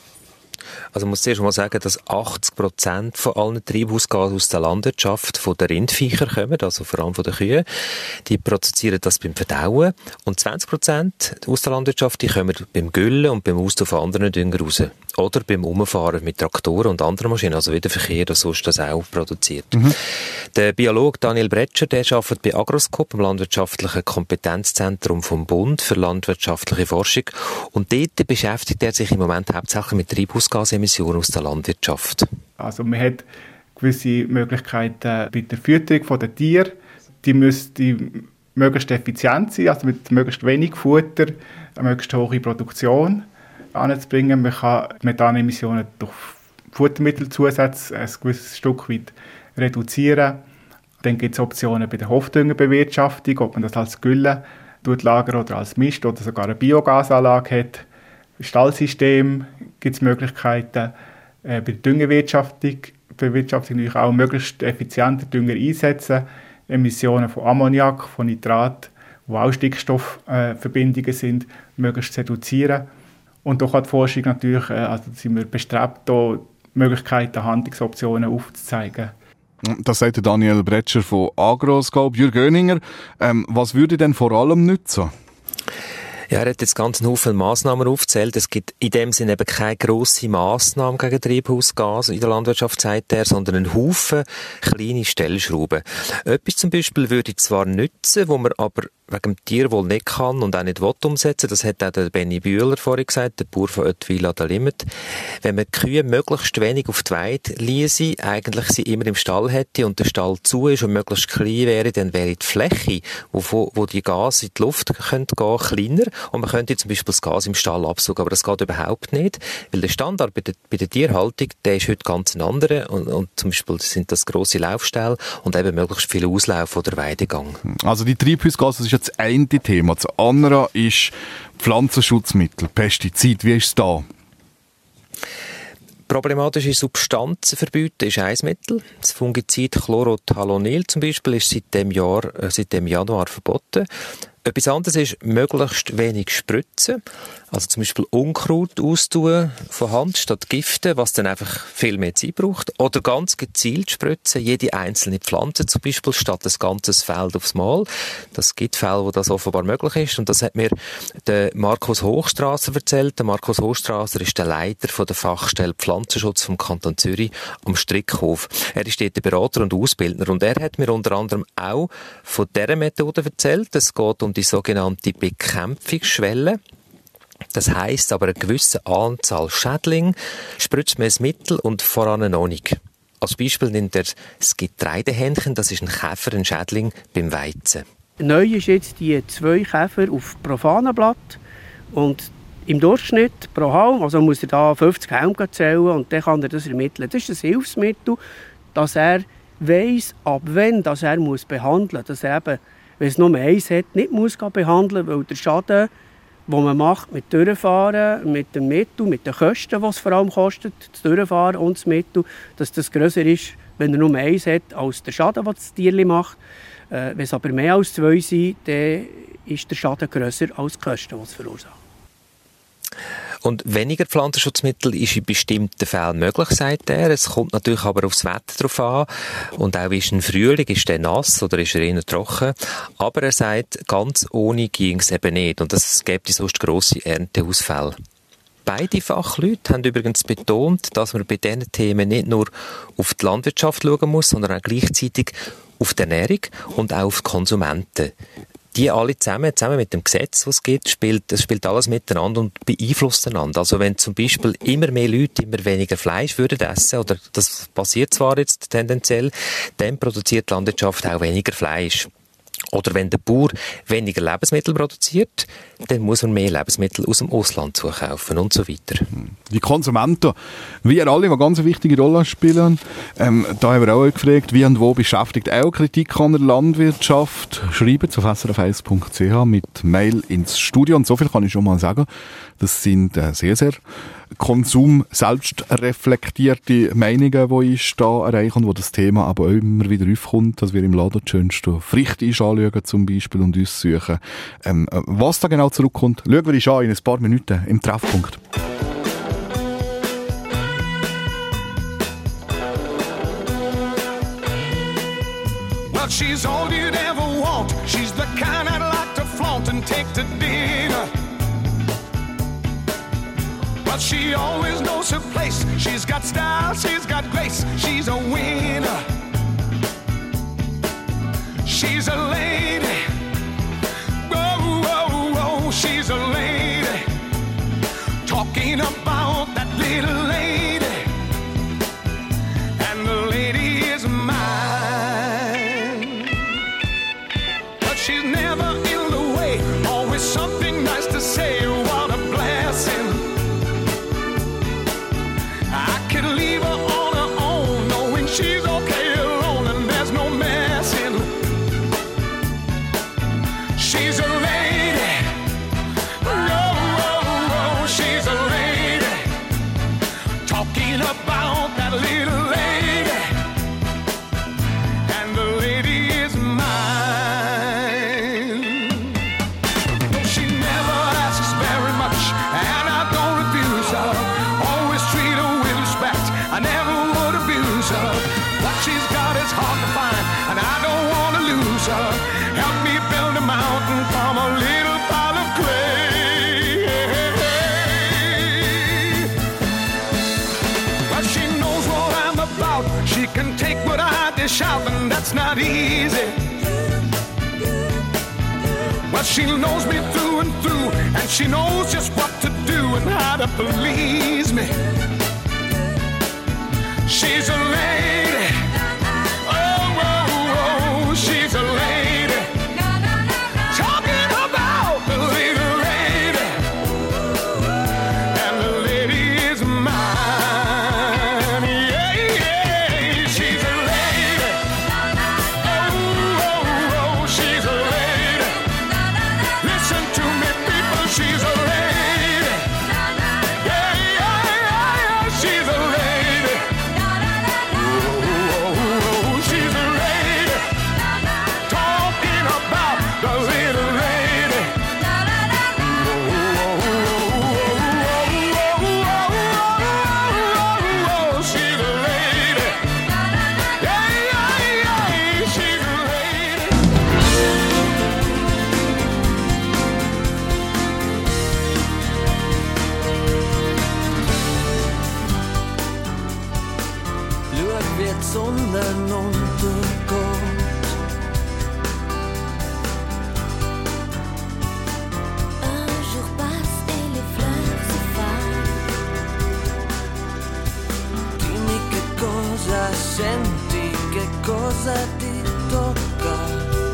Also ich muss zuerst mal sagen, dass 80% von allen Treibhausgasen aus der Landwirtschaft von den Rindviechern kommen, also vor allem von den Kühen. Die produzieren das beim Verdauen. Und 20% aus der Landwirtschaft, die kommen beim Güllen und beim Austausch von anderen Dünger raus. Oder beim Umfahren mit Traktoren und anderen Maschinen, also wie der Verkehr das sonst das auch produziert. Der Biologe Daniel Bretscher, der arbeitet bei Agroscope, dem landwirtschaftlichen Kompetenzzentrum vom Bund für landwirtschaftliche Forschung. Und dort beschäftigt er sich im Moment hauptsächlich mit Treibhausgasemissionen aus der Landwirtschaft. Also man hat gewisse Möglichkeiten bei der Fütterung der Tiere. Die müsste möglichst effizient sein, also mit möglichst wenig Futter, eine möglichst hohe Produktion anzubringen. Man kann Methanemissionen durch Futtermittelzusätze ein gewisses Stück weit reduzieren. Dann gibt es Optionen bei der Hofdüngerbewirtschaftung, ob man das als Gülle lagern oder als Mist oder sogar eine Biogasanlage hat. Im Stallsystem gibt es Möglichkeiten, bei der Düngerwirtschaftung natürlich auch möglichst effizienter Dünger einsetzen, Emissionen von Ammoniak, von Nitrat, wo auch Stickstoffverbindungen sind, möglichst zu reduzieren. Und da kann die Forschung natürlich, also sind wir bestrebt, da Möglichkeiten, Handlungsoptionen aufzuzeigen. Das sagt Daniel Bretscher von Agroscope. Jürg Göninger, was würde denn vor allem nützen? Ja, er hat jetzt ganz einen Haufen Massnahmen aufgezählt. Es gibt in dem Sinne eben keine grosse Massnahme gegen Treibhausgase in der Landwirtschaft, sagt er, sondern einen Haufen kleine Stellschrauben. Etwas zum Beispiel würde zwar nützen, wo man aber wegen dem Tierwohl nicht kann und auch nicht will umsetzen. Das hat auch der Benny Bühler vorhin gesagt, der Bauer von Ottwil an der Limmat. Wenn man die Kühe möglichst wenig auf die Weide ließe, eigentlich sie immer im Stall hätte und der Stall zu ist und möglichst klein wäre, dann wäre die Fläche, wo die Gase in die Luft gehen, kleiner. Und man könnte zum Beispiel das Gas im Stall absaugen, aber das geht überhaupt nicht, weil der Standard bei der Tierhaltung, der ist heute ganz ein anderer und zum Beispiel sind das grosse Laufställe und eben möglichst viel Auslauf oder Weidegang. Also die Treibhausgase, das ist jetzt das eine Thema. Das andere ist Pflanzenschutzmittel, Pestizid. Wie ist es da? Problematische Substanzen verbieten ist ein Mittel. Das Fungizid Chlorothalonil zum Beispiel ist seit dem Januar verboten. Etwas anderes ist, möglichst wenig spritzen. Also zum Beispiel Unkraut austun von Hand statt Gifte, was dann einfach viel mehr Zeit braucht. Oder ganz gezielt spritzen, jede einzelne Pflanze zum Beispiel, statt ein ganzes Feld aufs Mal. Das gibt Fälle, wo das offenbar möglich ist. Und das hat mir der Markus Hochstrasser erzählt. Der Markus Hochstrasser ist der Leiter von der Fachstelle Pflanzenschutz vom Kanton Zürich am Strickhof. Er ist dort Berater und Ausbildner. Und er hat mir unter anderem auch von dieser Methode erzählt. Es geht um die sogenannte Bekämpfungsschwelle. Das heisst, aber eine gewisse Anzahl Schädlinge spritzt man ein Mittel und voran noch nicht. Als Beispiel nimmt er das Getreidehähnchen, das ist ein Käfer, ein Schädling beim Weizen. Neu ist jetzt die 2 Käfer auf Profanenblatt und im Durchschnitt pro Halm, also muss er da 50 Helme zählen und dann kann er das ermitteln. Das ist ein Hilfsmittel, dass er weiss, ab wann dass er behandeln muss. Dass er eben, wenn es nur eins hat, nicht muss behandeln, weil der Schaden, den man macht mit Durchfahren, mit dem Mittel, mit den Kosten, die es vor allem kostet, das Durchfahren und das Mittel, dass das grösser ist, wenn er nur eins hat, als der Schaden, den das Tier macht. Wenn es aber mehr als 2 sind, dann ist der Schaden grösser als die Kosten, die es verursacht. Und weniger Pflanzenschutzmittel ist in bestimmten Fällen möglich, sagt er. Es kommt natürlich aber aufs Wetter drauf an. Und auch ist ein Frühling, ist der nass oder ist er eher trocken. Aber er sagt, ganz ohne ging es eben nicht. Und das gibt sonst grosse Ernteausfälle. Beide Fachleute haben übrigens betont, dass man bei diesen Themen nicht nur auf die Landwirtschaft schauen muss, sondern auch gleichzeitig auf die Ernährung und auch auf die Konsumenten. Die alle zusammen mit dem Gesetz, was es gibt, das spielt alles miteinander und beeinflusst einander. Also wenn zum Beispiel immer mehr Leute immer weniger Fleisch würden essen, oder das passiert zwar jetzt tendenziell, dann produziert die Landwirtschaft auch weniger Fleisch. Oder wenn der Bauer weniger Lebensmittel produziert, dann muss er mehr Lebensmittel aus dem Ausland zukaufen und so weiter. Die Konsumenten, wir alle, die ganz eine wichtige Rolle spielen, da haben wir auch gefragt, wie und wo beschäftigt auch Kritik an der Landwirtschaft. Schreiben auf srf1.ch mit Mail ins Studio. Und so viel kann ich schon mal sagen. Das sind sehr, sehr konsum-selbstreflektierte Meinungen, die ich da erreiche und wo das Thema aber auch immer wieder aufkommt, dass wir im Laden die schönsten Früchte anschauen zum Beispiel und uns suchen. Was da genau zurückkommt, schauen wir an in ein paar Minuten im Treffpunkt. Well, she's all you'd ever want. She's the kind I'd like to flaunt and take to dinner. But she always knows her place. She's got style, she's got grace. She's a winner. She's a lady. Whoa, whoa, whoa. She's a lady. Talking about that little lady. And the lady is mine. But she's never in the way. Always something nice to say. What a blessing. I could leave her on her own, knowing she's okay alone and there's no messing. She's a lady. Oh, oh, oh, she's a lady. Talking about that little lady. And the lady is mine. No, she never asks very much, and I don't refuse her. Always treat her with respect. I never would abuse her. What she's got is hard to find, and I don't want to lose her. Help me build a mountain from a little pile of clay. But she knows what I'm about. She can take what I dish out, and that's not easy. Well, she knows me through and through, and she knows just what to do and how to please me. She's a lady. Oh, oh, oh, she's a lady. Talking about the little lady. And the lady is mine. Yeah, yeah, she's a lady. Oh, oh, oh, she's a lady. Listen to me, people, she's a lady. Yeah, yeah, yeah, yeah, she's a lady. Oh, oh, oh, she's a lady. Talking about the little lady. Oh, oh, oh, she's a lady. Yeah, yeah, yeah, she's a lady. Schau, wie die Sonne untergeht. Un jour passe et les fleurs se fanno. Dimmi che cosa senti, che cosa ti tocca.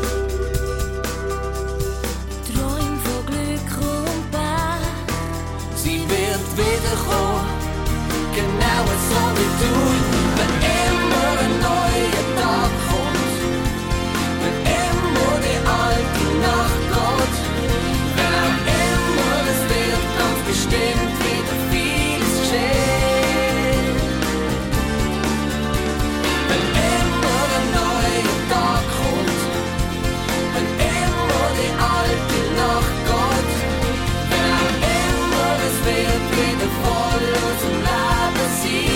Träum von Glück und Bär. sie wird wiederkommen, genau so wie du. Wenn immer ein neuer Tag kommt, wenn immer die alte Nacht geht, wenn auch immer es wird ganz bestimmt wieder vieles geschehen. Wenn immer ein neuer Tag kommt, wenn immer die alte Nacht geht, wenn auch immer es wird wieder voll aus dem Leben sein.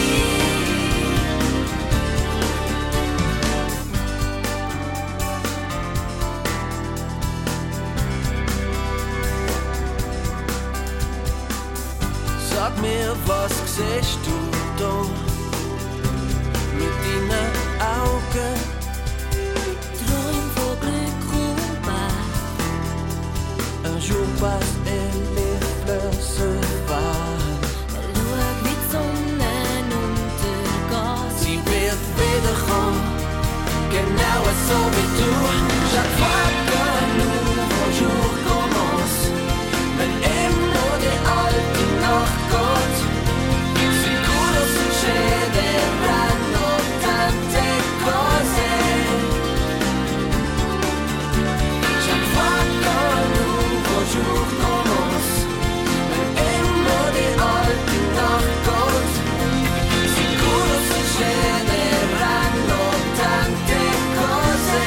Sag mir, was siehst du da mit deinen Augen? Träum von Glück und Wein. Un jour passe et les fleurs se fanent. Schau, wie die Sonne untergeht. Sie wird wiederkommen, genau so wie du. Chaque fois que nouveau jour commence, wenn immer die alte Nacht geht, sicuro succederanno tante cose. Chaque fois que nouveau jour commence, wenn immer die alte Nacht geht, sicuro succederanno tante cose.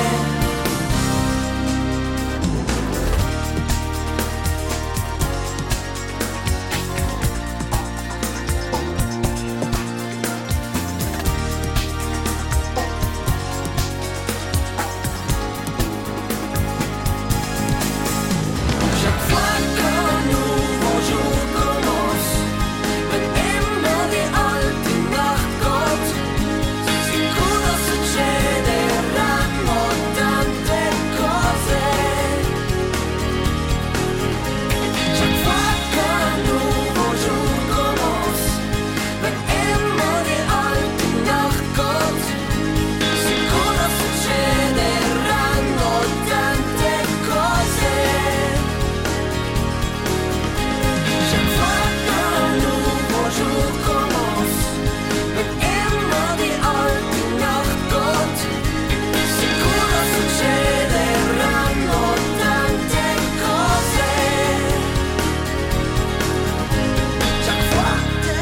Chaque fois qu'un nouveau jour commence, wenn immer die alte Nacht geht, sicuro succederanno tante cose. Chaque fois qu'un nouveau jour commence, wenn immer die alte Nacht geht, sicuro succederanno tante cose. Chaque fois qu'un nouveau jour commence, wenn immer die alte Nacht geht, sicuro succederanno tante cose. Chaque fois.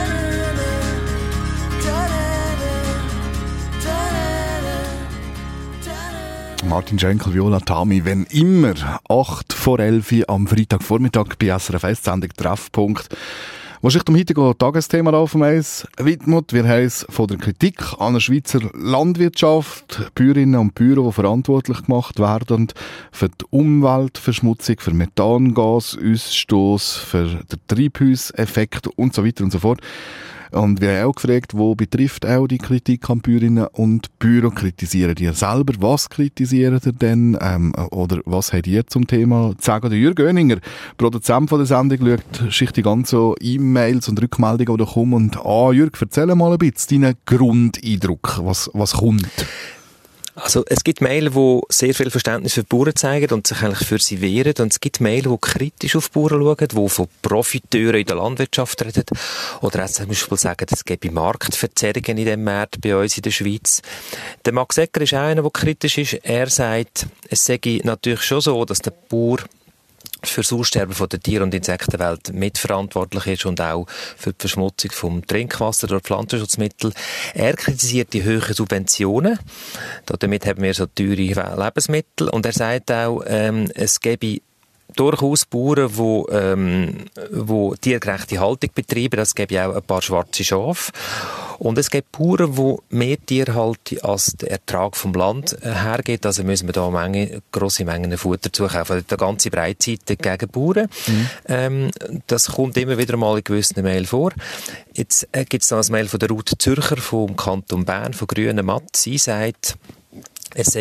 Martin Schenkel, Viola Tami, wenn immer 8 vor 11 Uhr am Freitagvormittag bei SRF 1 Sendung Treffpunkt, wo sich dem heutigen Tagesthema auf dem Eis widmet. Wir haben es von der Kritik an der Schweizer Landwirtschaft, Bäuerinnen und Bauern, die verantwortlich gemacht werden für die Umweltverschmutzung, für Methangasuusstoß, für den Treibhauseffekt und so weiter und so fort. Und wir haben auch gefragt, wo betrifft auch die Kritik an Bäuerinnen und Bauern? Kritisieren die selber? Was kritisieren ihr denn? Oder was habt ihr zum Thema zu sagen? Der Jürg Göninger, Produzent von der Sendung, schaut sich die ganzen E-Mails und Rückmeldungen, die kommen. Und Jürg, erzähl mal ein bisschen deinen Grundeindruck. Was kommt? Also es gibt Mails, die sehr viel Verständnis für die Bauern zeigen und sich eigentlich für sie wehren. Und es gibt Mails, die kritisch auf die Bauern schauen, die von Profiteuren in der Landwirtschaft reden. Oder auch zum Beispiel sagen, es gebe Marktverzerrungen in diesem Markt bei uns in der Schweiz. Der Max Ecker ist auch einer, der kritisch ist. Er sagt, es sei natürlich schon so, dass der Bauer für das Aussterben von der Tier- und Insektenwelt mitverantwortlich ist und auch für die Verschmutzung vom Trinkwasser durch Pflanzenschutzmittel. Er kritisiert die hohen Subventionen. Damit haben wir so teure Lebensmittel. Und er sagt auch, es gebe durchaus Bauern, die tiergerechte Haltung betreiben. Es gibt auch ein paar schwarze Schafe. Und es gibt Bauern, die mehr Tierhaltung als der Ertrag vom Land hergeht. Also müssen wir da grosse Mengen Futter zukaufen. Die ganze Breitseite gegen Bauern. Das kommt immer wieder mal in gewissen Mail vor. Jetzt gibt es noch ein Mail von der Ruth Zürcher vom Kanton Bern, von Grünen Matt. Sie sagt, er sei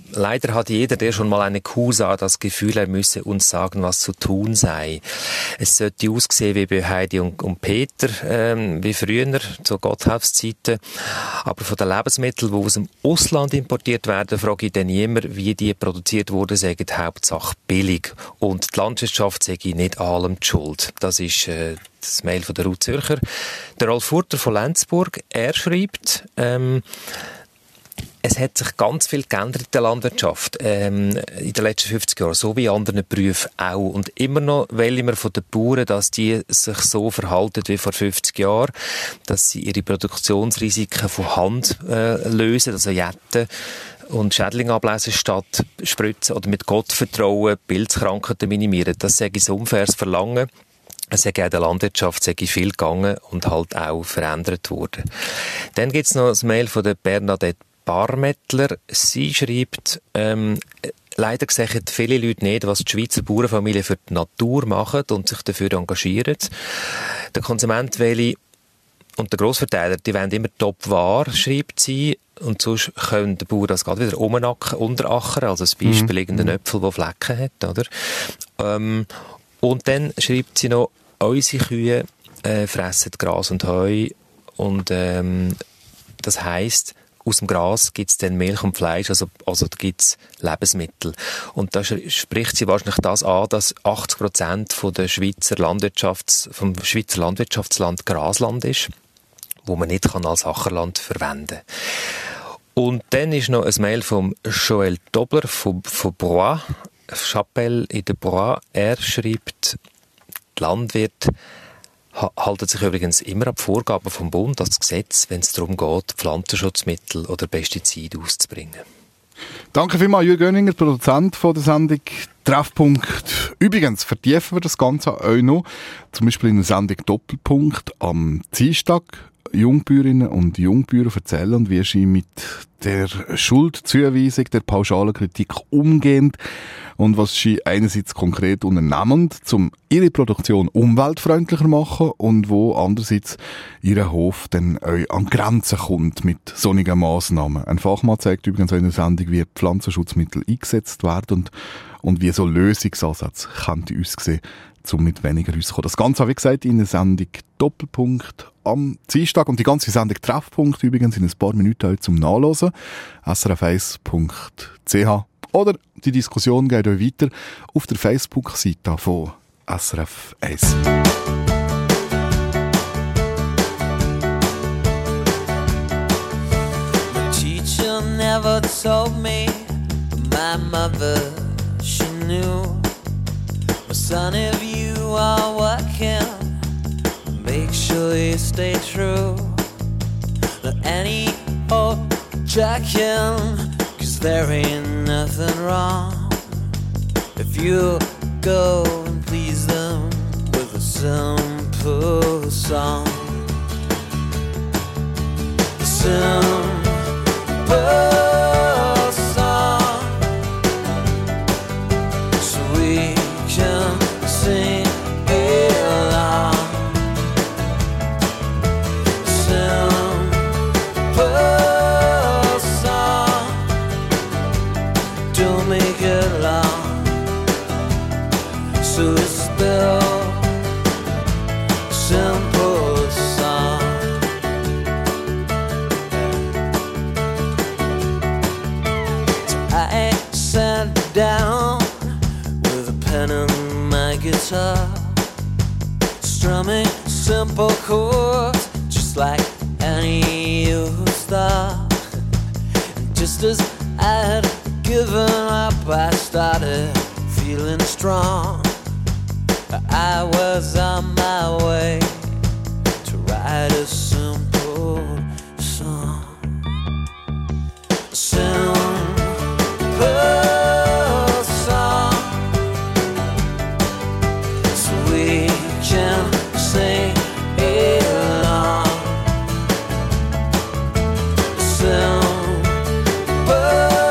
Leider hat jeder, der schon mal eine Kuh sah, das Gefühl, er müsse uns sagen, was zu tun sei. Es sollte aussehen wie bei Heidi und Peter, wie früher, zu Gotthauszeiten. Aber von den Lebensmitteln, die aus dem Ausland importiert werden, frage ich dann niemand, wie die produziert wurden, sagen die Hauptsache billig. Und die Landwirtschaft sage ich nicht allem die Schuld. Das ist das Mail von der Ruth Zürcher. Der Rolf Furter von Lenzburg, er schreibt, es hat sich ganz viel geändert in der Landwirtschaft in den letzten 50 Jahren, so wie in anderen Berufen auch. Und immer noch wollen wir von den Bauern, dass die sich so verhalten wie vor 50 Jahren, dass sie ihre Produktionsrisiken von Hand lösen, also jetten und Schädlinge ablesen statt spritzen oder mit Gott vertrauen, Pilzkrankheiten minimieren. Das sage ich so unfaires Verlangen. Es ist auch in der Landwirtschaft viel gegangen und halt auch verändert worden. Dann gibt es noch das Mail von der Bernadette Barmettler. Sie schreibt, leider sehen viele Leute nicht, was die Schweizer Bauernfamilien für die Natur machen und sich dafür engagieren. Der Konsument und der Grossverteiler, die wollen immer Top-Ware, schreibt sie, und sonst können der Bauer das gerade wieder unterachern, also das Beispiel irgendein Äpfel, der Flecken hat, oder? Und dann schreibt sie noch, unsere Kühe fressen Gras und Heu und das heisst, aus dem Gras gibt es dann Milch und Fleisch, also da gibt es Lebensmittel. Und da spricht sie wahrscheinlich das an, dass 80% vom Schweizer Landwirtschaftsland Grasland ist, wo man nicht als Ackerland verwenden kann. Und dann ist noch ein Mail von Joël Dobler von Broye, Chapelle in der Broye. Er schreibt, die Landwirte halten sich übrigens immer an die Vorgaben vom Bund, das Gesetz, wenn es darum geht, Pflanzenschutzmittel oder Pestizide auszubringen. Danke vielmals, Jürgen Göninger, Produzent von der Sendung Treffpunkt. Übrigens vertiefen wir das Ganze auch noch, zum Beispiel in der Sendung Doppelpunkt am Dienstag. Jungbäuerinnen und Jungbäuer erzählen, wie sie mit der Schuldzuweisung, der pauschalen Kritik umgehen und was sie einerseits konkret unternehmen, um ihre Produktion umweltfreundlicher zu machen und wo andererseits ihr Hof dann auch an Grenzen kommt mit solchen Massnahmen. Ein Fachmann zeigt übrigens auch in der Sendung, wie Pflanzenschutzmittel eingesetzt werden und wie so Lösungsansätze könnten aussehen, um mit weniger rauszukommen. Das Ganze habe ich gesagt in der Sendung Doppelpunkt am Dienstag und die ganze Sendung Treffpunkt übrigens in ein paar Minuten heute zum Nachlesen. srf1.ch oder die Diskussion geht euch weiter auf der Facebook-Seite von SRF 1. My teacher never told me, but my mother, she knew. My son, if you are working, make sure you stay true. Not any old jacking, 'cause there ain't nothing wrong if you go and please them with a simple song. A simple song, so we can sing along. A simple song, don't make it long, so it's still a simple song. So I sat down with a pen and my guitar, strumming simple chords just like any old star. And just as I had given up, I started feeling strong. I was on my way to write a simple song. A simple song, so we can sing along. A simple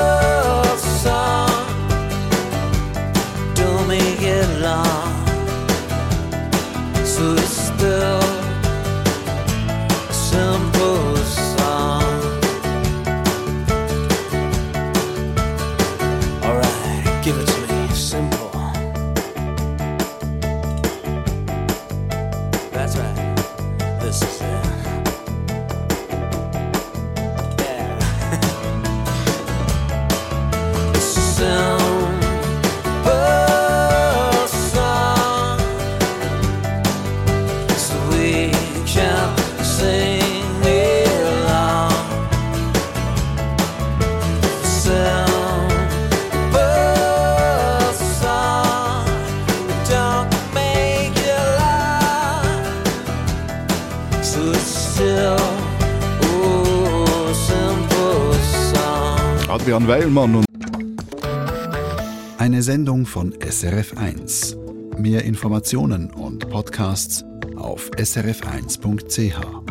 song, don't make it long, so it's That's right. This is it. Yeah. Simple song, so we can sing along. Simple song, don't make you laugh. So it's still, oh, simple song. Adrian Weilmann und Eine Sendung von SRF1. Mehr Informationen und Podcasts auf srf1.ch.